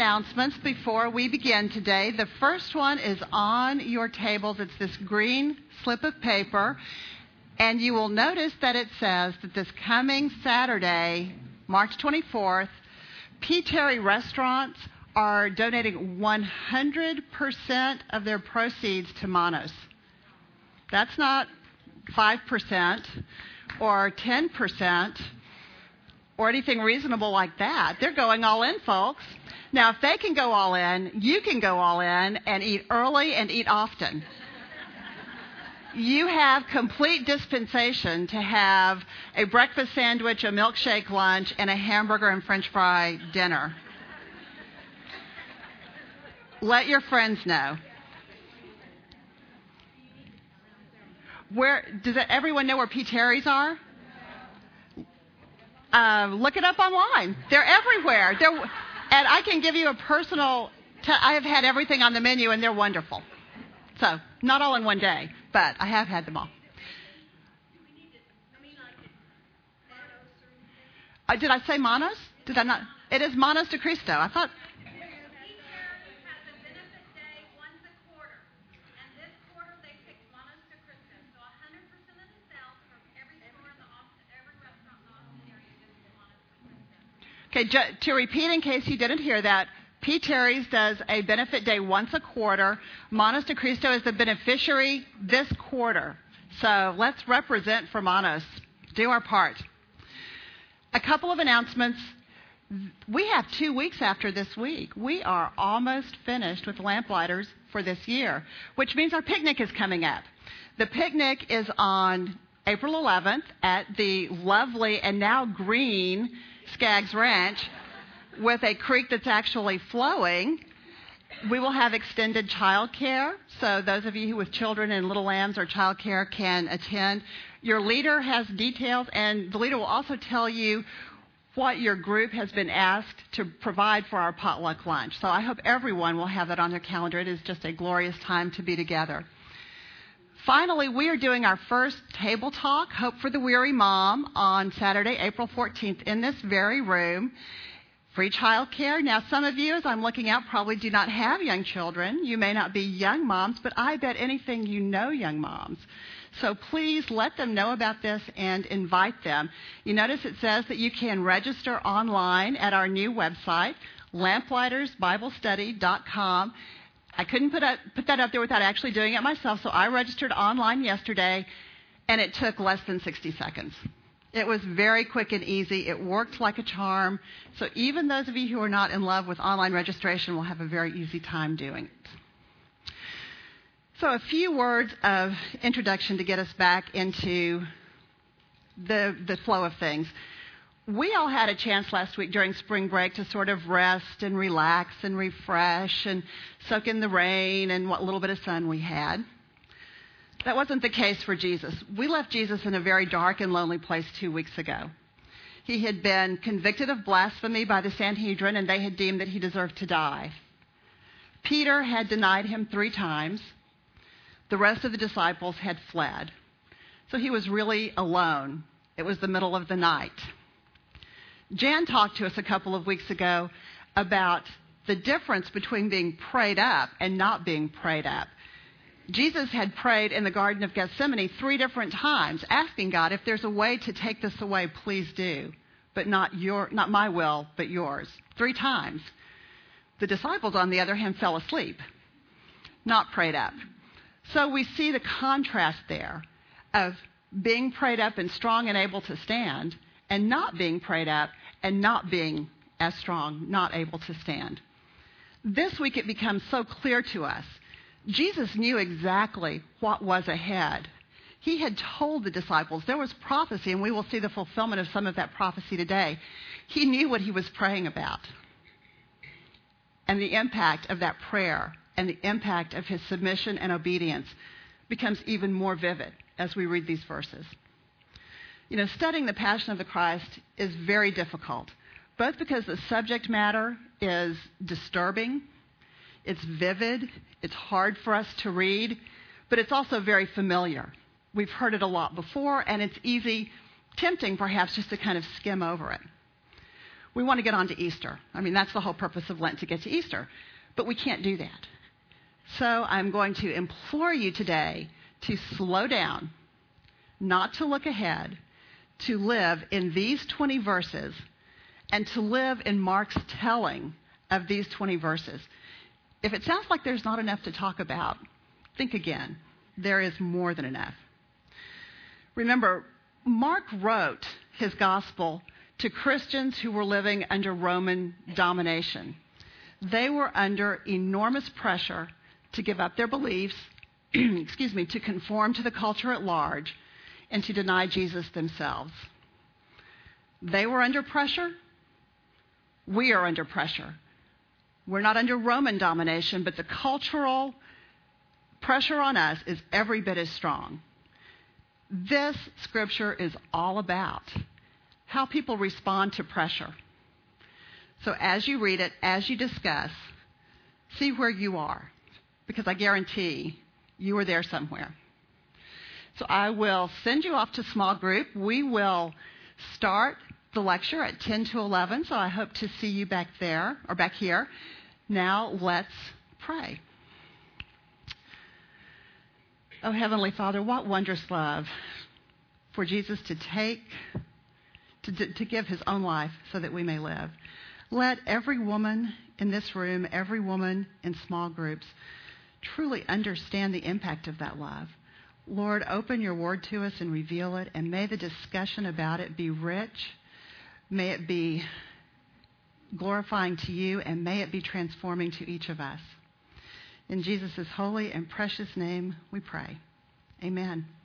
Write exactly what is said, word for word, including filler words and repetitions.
Announcements before we begin today. The first one is on your tables. It's this green slip of paper, and you will notice that it says that this coming Saturday, March twenty-fourth, P. Terry Restaurants are donating one hundred percent of their proceeds to Manos. That's not five percent or ten percent or anything reasonable like that. They're going all in, folks. Now, if they can go all in, you can go all in and eat early and eat often. You have complete dispensation to have a breakfast sandwich, a milkshake lunch, and a hamburger and french fry dinner. Let your friends know. Where does everyone know where P. Terry's are? Uh, look it up online. They're everywhere. They're, and I can give you a personal, t- I have had everything on the menu, and they're wonderful. So, not all in one day, but I have had them all. Uh, did I say Manos? Did I not? It is Manos de Cristo. I thought... Okay, to repeat in case you didn't hear that, P. Terry's does a benefit day once a quarter. Manos de Cristo is the beneficiary this quarter. So let's represent for Manos. Do our part. A couple of announcements. We have two weeks after this week. We are almost finished with Lamplighters for this year, which means our picnic is coming up. The picnic is on April eleventh at the lovely and now green Skaggs Ranch with a creek that's actually flowing. We will have extended child care, so those of you who with children and little lambs or child care can attend. Your leader has details, and the leader will also tell you what your group has been asked to provide for our potluck lunch. So I hope everyone will have that on their calendar. It is just a glorious time to be together. Finally, we are doing our first table talk, Hope for the Weary Mom, on Saturday, April fourteenth, in this very room. Free child care. Now, some of you, as I'm looking out, probably do not have young children. You may not be young moms, but I bet anything you know young moms. So please let them know about this and invite them. You notice it says that you can register online at our new website, lamplighters bible study dot com. I couldn't put, up, put that up there without actually doing it myself, so I registered online yesterday, and it took less than sixty seconds. It was very quick and easy. It worked like a charm. So even those of you who are not in love with online registration will have a very easy time doing it. So a few words of introduction to get us back into the, the flow of things. We all had a chance last week during spring break to sort of rest and relax and refresh and soak in the rain and what little bit of sun we had. That wasn't the case for Jesus. We left Jesus in a very dark and lonely place two weeks ago. He had been convicted of blasphemy by the Sanhedrin, and they had deemed that he deserved to die. Peter had denied him three times. The rest of the disciples had fled. So he was really alone. It was the middle of the night. Jan talked to us a couple of weeks ago about the difference between being prayed up and not being prayed up. Jesus had prayed in the Garden of Gethsemane three different times, asking God, if there's a way to take this away, please do. But not your, not my will, but yours. Three times. The disciples, on the other hand, fell asleep, not prayed up. So we see the contrast there of being prayed up and strong and able to stand, and not being prayed up and not being as strong, not able to stand. This week it becomes so clear to us. Jesus knew exactly what was ahead. He had told the disciples, there was prophecy, and we will see the fulfillment of some of that prophecy today. He knew what he was praying about. And the impact of that prayer and the impact of his submission and obedience becomes even more vivid as we read these verses. You know, studying the Passion of the Christ is very difficult, both because the subject matter is disturbing, it's vivid, it's hard for us to read, but it's also very familiar. We've heard it a lot before, and it's easy, tempting perhaps, just to kind of skim over it. We want to get on to Easter. I mean, that's the whole purpose of Lent, to get to Easter. But we can't do that. So I'm going to implore you today to slow down, not to look ahead, to live in these twenty verses, and to live in Mark's telling of these twenty verses. If it sounds like there's not enough to talk about, think again. There is more than enough. Remember, Mark wrote his gospel to Christians who were living under Roman domination. They were under enormous pressure to give up their beliefs, excuse me, to conform to the culture at large, and to deny Jesus themselves. They were under pressure. We are under pressure. We're not under Roman domination, but the cultural pressure on us is every bit as strong. This scripture is all about how people respond to pressure. So as you read it, as you discuss, see where you are, because I guarantee you are there somewhere. So I will send you off to small group. We will start the lecture at ten to eleven, so I hope to see you back there, or back here. Now let's pray. Oh, Heavenly Father, what wondrous love for Jesus to take, to, to give his own life so that we may live. Let every woman in this room, every woman in small groups, truly understand the impact of that love. Lord, open your word to us and reveal it, and may the discussion about it be rich. May it be glorifying to you, and may it be transforming to each of us. In Jesus' holy and precious name we pray. Amen.